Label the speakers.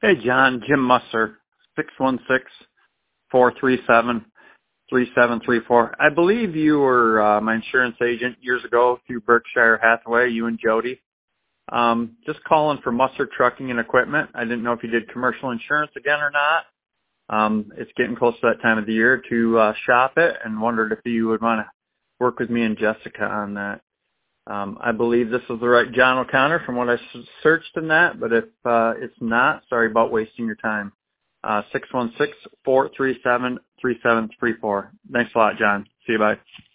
Speaker 1: Hey, John, Jim Musser, 616-437-3734. I believe you were my insurance agent years ago through Berkshire Hathaway, you and Jody. Just calling for Musser Trucking and Equipment. I didn't know if you did commercial insurance again or not. It's getting close to that time of the year to shop it, and wondered if you would want to work with me and Jessica on that. I believe this is the right John O'Connor from what I searched in that, but if it's not, sorry about wasting your time. 616-437-3734. Thanks a lot, John. See you, bye.